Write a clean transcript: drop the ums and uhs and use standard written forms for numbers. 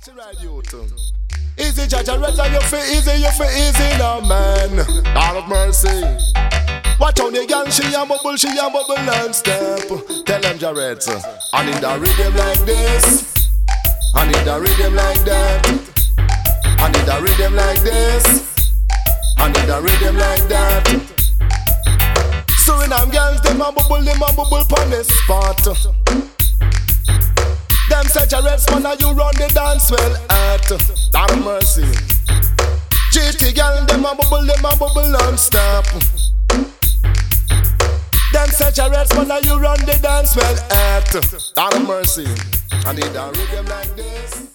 Watch it right, you too. Easy, judge, and red, and you feel easy now, man. God of mercy. Watch on the girl, she a bubble non-step. Tell them, Jared, I need a rhythm like this. I need a rhythm like that. I need a rhythm like this. I need a rhythm like that. Suriname girls, them a bubble pon the spot. Them say Jarrett's man, you run the dance well at. Have mercy. GT girl, them a bubble non-stop. Them say Jarrett's man, you run the dance well at. Have mercy. I need a rhythm like this.